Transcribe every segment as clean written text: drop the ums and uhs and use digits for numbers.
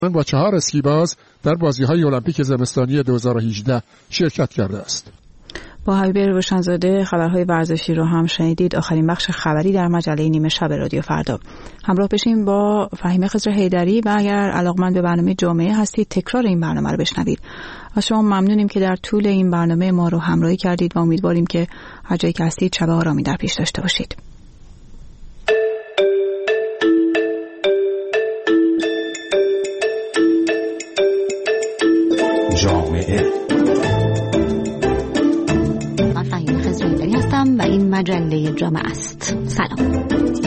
با 4 اسکیباز در بازی‌های المپیک زمستانی 2018 شرکت کرده است. با حبیب روشنزاده خبرهای ورزشی رو هم شنیدید. آخرین بخش خبری در مجله نیمه شب رادیو فردا. همراه بشیم با فهیمه خضر حیدری و اگر علاقمند به برنامه جامعه هستید تکرار این برنامه رو بشنوید. از شما ممنونیم که در طول این برنامه ما رو همراهی کردید و امیدواریم که هر جایی که هستید شب آرامی در پیش داشته باشید. جامعه. من فهیمه خضر حیدری هستم و این مجله جامعه است. سلام.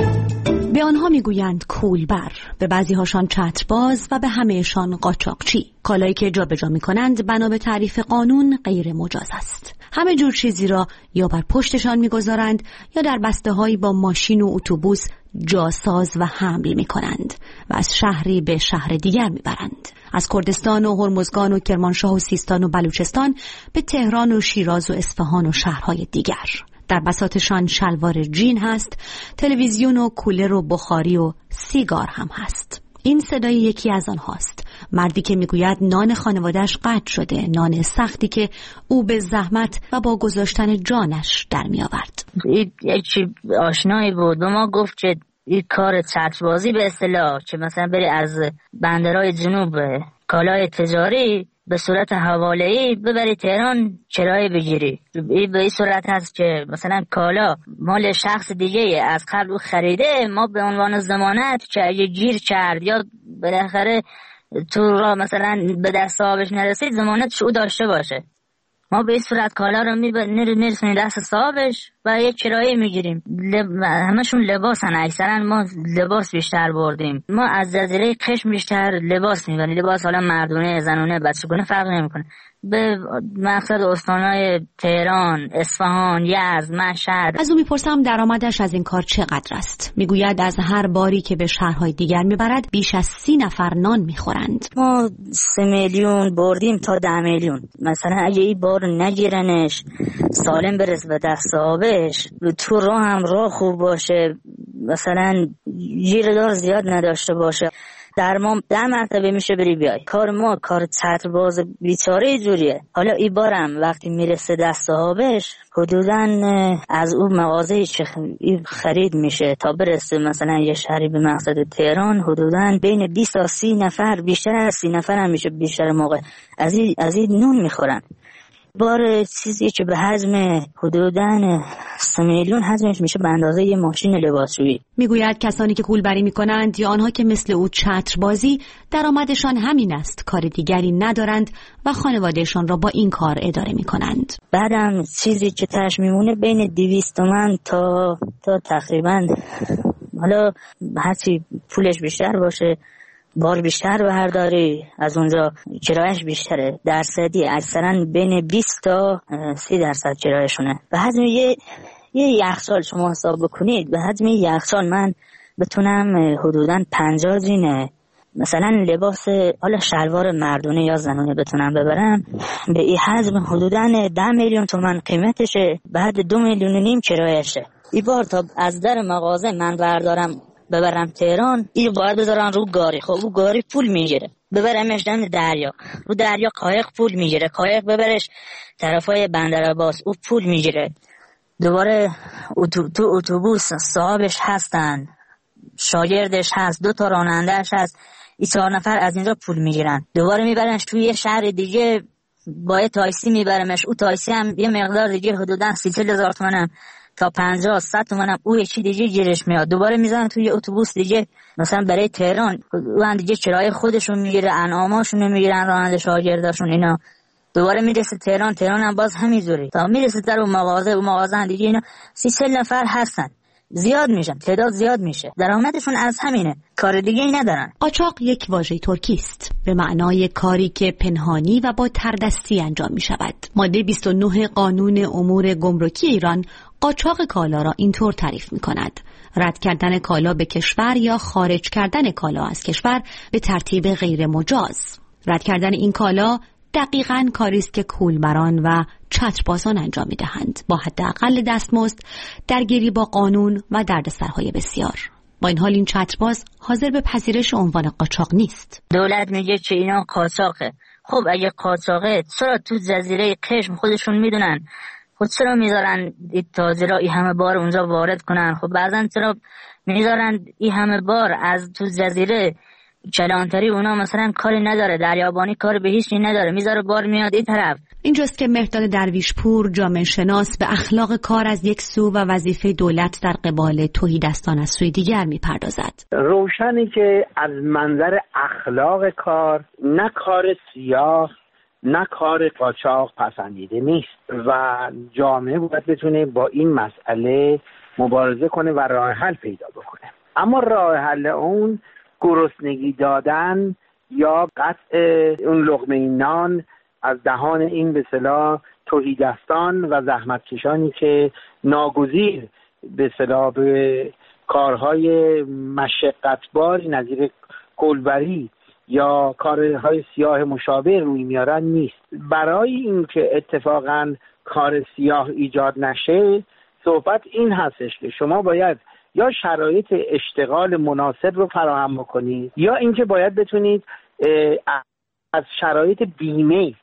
به آنها میگویند کولبر، به بعضی هاشان چترباز و به همهشان قاچاقچی. کالایی که جابجا میکنند بنا به تعریف قانون غیر مجاز است. همه جور چیزی را یا بر پشتشان میگذارند یا در بسته‌هایی با ماشین و اتوبوس جاساز و حمل میکنند و از شهری به شهر دیگر میبرند. از کردستان و هرمزگان و کرمانشاه و سیستان و بلوچستان به تهران و شیراز و اصفهان و شهرهای دیگر. در بساطشان شلوار جین هست، تلویزیون و کولر و بخاری و سیگار هم هست. این صدای یکی از آنهاست. مردی که میگوید نان خانواده‌اش قطع شده، نان سختی که او به زحمت و با گذاشتن جانش در می آورد. یکی آشنایی بود به ما گفت که این کار چتربازی به اصطلاح که مثلا بری از بندرهای جنوب کالای تجاری به صورت حواله‌ای ببری تهران کرایه بگیری. این به این صورت هست که مثلا کالا مال شخص دیگه از قبل او خریده، ما به عنوان ضمانت که اگه گیر کرد یا بالاخره تو را مثلا به دست صاحبش نرسید ضمانتش او داشته باشه. ما به این صورت کالا رو میرسونیم دست صاحبش و یک کرایه میگیریم. همشون لباسن، اکثرا ما لباس بیشتر بردیم. ما از جزیره قشم بیشتر لباس میبریم. لباس حالا مردونه، زنونه، بچگونه فرق نمیکنه. به مقصد استانهای تهران، اصفهان، یزد، مشهد. از او میپرسم درآمدش از این کار چقدر است. میگوید از هر باری که به شهرهای دیگر میبرد بیش از 30 نفر نان میخورند. ما 3 میلیون بردیم تا 10 میلیون. مثلا اگه این بار نگیرنش سالم برس به دست صاحبش، تو راه هم راه خوب باشه، مثلا گیردار زیاد نداشته باشه، در ما 10 مرتبه میشه بری بیای. کار ما کار چترباز بیچاره جوریه. حالا این بارم وقتی میرسه دست صاحبش حدوداً از اون مغازه‌ای که خرید میشه تا برسه مثلا یه شهری به مقصد تهران حدوداً بین 20 تا 30 نفر، بیشتر از 30 نفر هم میشه بیشتر موقع از این نون میخورن. بار چیزی که به حجم حدوداً 3 میلیون حجمش میشه به اندازه یه ماشین لباسشویی. میگوید کسانی که کولبری میکنند یا آنها که مثل او چتربازی درآمدشان همین است، کار دیگری ندارند و خانوادهشان را با این کار اداره میکنند. بعدم چیزی که تاش میمونه بین 200 تومن تا تقریباً، حالا هرچی پولش بیشتر باشه بار بیشتر برداری، از اونجا کرایش بیشتره، درصدی اکثرا بین 20 تا 30% کرایشونه. به حجم یه یخچال شما حساب بکنید، به حجم یخچال من بتونم حدوداً 50 جینه مثلا لباس حالا شلوار مردونه یا زنونه بتونم ببرم، به این حجم حدوداً 10 میلیون تومان قیمتشه، بعد 2 میلیون و نیم کرایشه. این بار تا از در مغازه من بردارم ببرم تهران، اینو باید بذارن رو گاری. خب رو گاری پول میگیره، ببرمش دم دریا، رو دریا قایق پول میگیره، قایق ببرش طرفای بندر عباس، او پول میگیره. دوباره تو اتوبوس صاحبش هستن، شاگردش هست، 2 تا رانندهش هست، این 4 نفر از اینجا پول میگیرن. دوباره میبرنش توی یه شهر دیگه، با تاکسی میبرمش، او تاکسی هم یه مقدار دیگه حدوداً 30-40 هزار تومان تا 50-100 تومن او یکی دیگه گیرش میاد. دوباره میزنن توی اتوبوس دیگه مثلا برای تهران، اون دیگه کرایه خودشون میگیره، انعاماشون میگیرن، راننده شاگرداشون اینا. دوباره میرسه تهران هم باز همینجوری تا میرسه در اون مغازه دیگه اینا 30-40 نفر هستن، زیاد میشن، تعداد زیاد میشه، درآمدشون از همینه، کار دیگه ای ندارن. قاچاق یک واژه ترکی است به معنای کاری که پنهانی و با تردستی انجام می شود. ماده 29 قانون امور گمرکی ایران قاچاق کالا را اینطور تعریف می کند: رد کردن کالا به کشور یا خارج کردن کالا از کشور به ترتیب غیر مجاز. رد کردن این کالا دقیقاً کاری است که کولبران و چتربازان انجام می‌دهند، با حداقل دستمزد، درگیری با قانون و دردسرهای بسیار. با این حال این چترباز حاضر به پذیرش عنوان قاچاق نیست. دولت میگه که اینا قاچاقه. خب اگه قاچاقه چرا تو جزیره قشم خودشون میدونن؟ خب چرا میذارن این تاجرها این همه بار اونجا وارد کنن؟ خب بعضن چرا میذارن این همه بار از تو جزیره کلانتری اونا مثلا کاری نداره، دریابانی کاری به هیچی نداره، میذاره بار میاد این طرف. اینجاست که مهرداد درویشپور جامعه شناس به اخلاق کار از یک سو و وظیفه دولت در قبال تهیدستان از سوی دیگر میپردازد. روشنی که از منظر اخلاق کار نه کار سیاه نه کار قاچاق پسندیده نیست و جامعه باید بتونه با این مسئله مبارزه کنه و راه حل پیدا بکنه. اما راه حل اون گرسنگی دادن یا قطع اون لقمه نان از دهان این به اصطلاح تهیدستان و زحمتکشانی که ناگزیر به اصطلاح به کارهای مشقتبار نظیر کولبری یا کارهای سیاه مشابه روی میارن نیست. برای اینکه اتفاقا کار سیاه ایجاد نشه صحبت این هستش که شما باید یا شرایط اشتغال مناسب رو فراهم بکنید یا اینکه باید بتونید از شرایط بیمه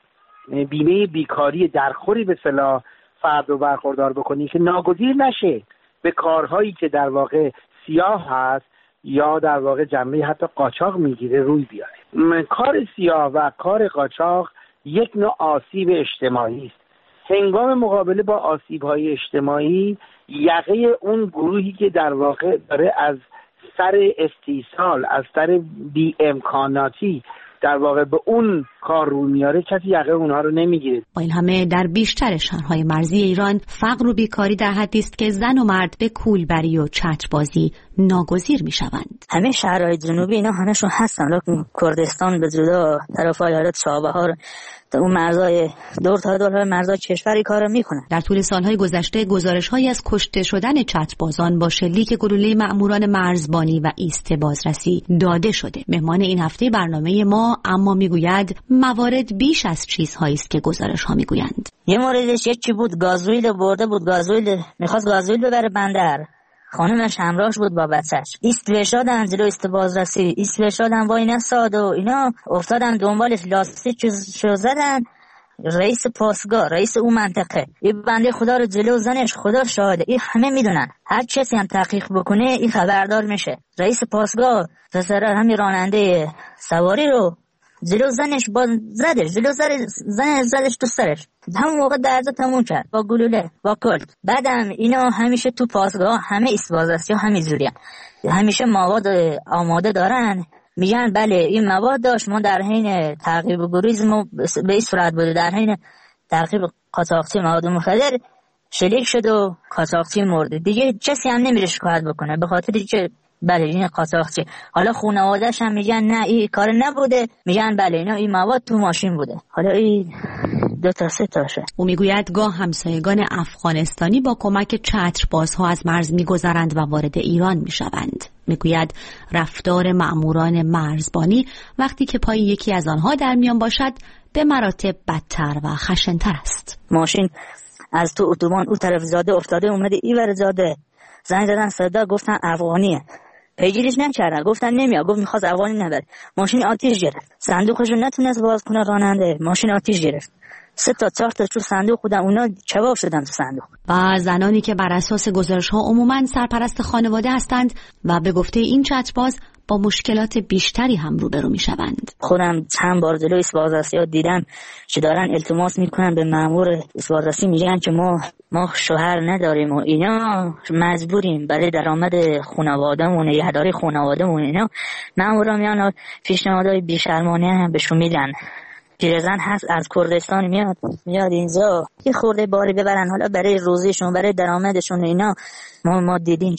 بیکاری درخوری به اصطلاح فرد رو برخوردار بکنید که ناگزیر نشه به کارهایی که در واقع سیاه هست یا در واقع جنبه حتی قاچاق میگیره روی بیاره. کار سیاه و کار قاچاق یک نوع آسیب اجتماعی است. هنگام مقابله با آسیب‌های اجتماعی یقه اون گروهی که در واقع داره از سر استیصال از سر بی امکاناتی در واقع به اون کار رو میاره کسی یقه اونها رو نمیگیره. با این همه در بیشتر شهرهای مرزی ایران فقر و بیکاری در حدی است که زن و مرد به کولبری و چتربازی ناگزیر میشوند. همه شهرهای جنوبی اینا همشون هستن، لکن کردستان به جدا طرفای حالت چابهار اون مرزای دور تا دور مرزای کشوری کارو میکنن. در طول سالهای گذشته گزارش‌هایی از کشته شدن چتربازان با شلیک گلوله مأموران مرزبانی و ایست بازرسی داده شده. مهمان این هفته برنامه ما اما میگوید موارد بیش از چیزهایی است که گزارش‌ها میگویند. یه موردش یکی بود گازوئیل برده بود، گازوئیل می‌خواست گازوئیل ببره بندر، خانمش همراهش بود با بچه‌ش. ایست شدن جلو ایست بازرسی، ایست شدن وای نساد و اینا افتادن دنبالش، لاستیک شو زدن. رئیس پاسگاه، رئیس اون منطقه، این بنده خدا رو جلو زنش، خدا شاهده، این همه میدونن، هر کسی هم تحقیق بکنه این خبردار میشه. رئیس پاسگاه پسر همین راننده سواری رو جلو زنش با زدش، جلو زنش زدش تو سرش، همون موقع درجا تموم کرد با گلوله با کلت. بعدم اینا همیشه تو پاسگاه همه ایستبازرسی ها همینجوریه، همیشه مواد آماده دارن، میگن بله این مواد داشت، ما در حین تعقیب گریز به این صورت بوده، در حین تعقیب قاچاقچی مواد مخدر شلیک شد و قاچاقچی مرده. دیگه کسی هم نمیره شکایت بکنه به خاطر اینکه بله این قاچاقچی. حالا خانواده‌اش هم میگن نه این کار نبوده، میگن بله اینا این مواد تو ماشین بوده. حالا این 2 تا 3 تاشه. او میگوید گاه همسایگان افغانستانی با کمک چتربازها از مرز میگذرند و وارد ایران میشوند. میگوید رفتار مأموران مرزبانی وقتی که پای یکی از آنها در میان باشد به مراتب بدتر و خشن‌تر است. ماشین از تو اتوبان اون طرف زاده افتاده اومده اینور زاده، زنگ زدن صدا گفتن افغانیه، پیگیریش نکردن، گفتن نمیاد، گفت میخواست افغانی نبره، ماشین آتیش گرفت، صندوقشو نتونست باز کنه راننده، ماشین آتیش گرفت، 3 تا 4 تا تو صندوق بودن، اونا کباب شدن تو صندوق. و زنانی که بر اساس گزارش‌ها عموماً سرپرست خانواده هستند و به گفته این چترباز با مشکلات بیشتری هم روبرو میشوند. خودم چند بار جلوی ایستبازرسی دیدم که دارن التماس میکنن به مأمور ایستبازرسی، میگن که ما شوهر نداریم و اینا مجبوریم برای درآمد خانواده‌مون، نگهداری خانواده‌مون. اینا مأمورا میان پیشنهادهای بی‌شرمانه هم بهشون میدن. پیرزن هست از کردستان میاد اینجا یه خورده باری ببرن، حالا برای روزیشون، برای درآمدشون. اینا ما دیدیم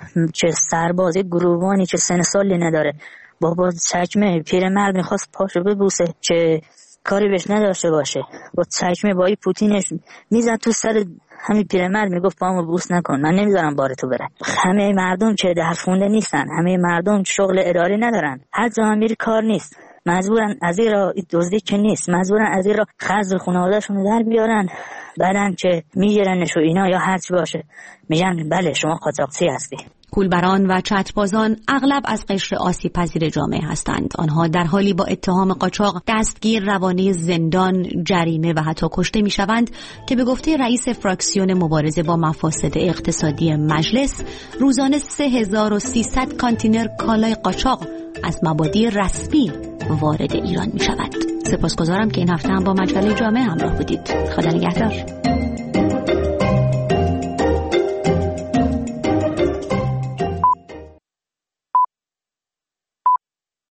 که سرباز گروهانی که سن سالی نداره با چکمه، پیرمرد میخواست پاشو ببوسه که کاری بهش نداشته باشه، با چکمه با پوتینش میزد تو سر همین پیرمرد، میگفت پامو بوس نکن، من نمیذارم بار تو بره. همه مردم که درس خونده نیستن، همه مردم شغل اداری ندارن، هر جا هم میری کار نیست، مجبورن از این را دزدی که نیست، مجبورن از این را خرج خانواده‌شون در بیارن، بعدن که میگیرنش و اینا یا هرچی باشه میگن بله شما قاچاقچی هستی. کولبران و چتربازان اغلب از قشر آسیب پذیر جامعه هستند. آنها در حالی با اتهام قاچاق دستگیر، روانه زندان، جریمه و حتی کشته می‌شوند که به گفته رئیس فراکسیون مبارزه با مفاسد اقتصادی مجلس، روزانه 3300 کانتینر کالای قاچاق از مبادی رسمی وارد ایران می‌شود. سپاسگزارم که این هفته هم با مجله جامعه همراه بودید. خدا نگهدار.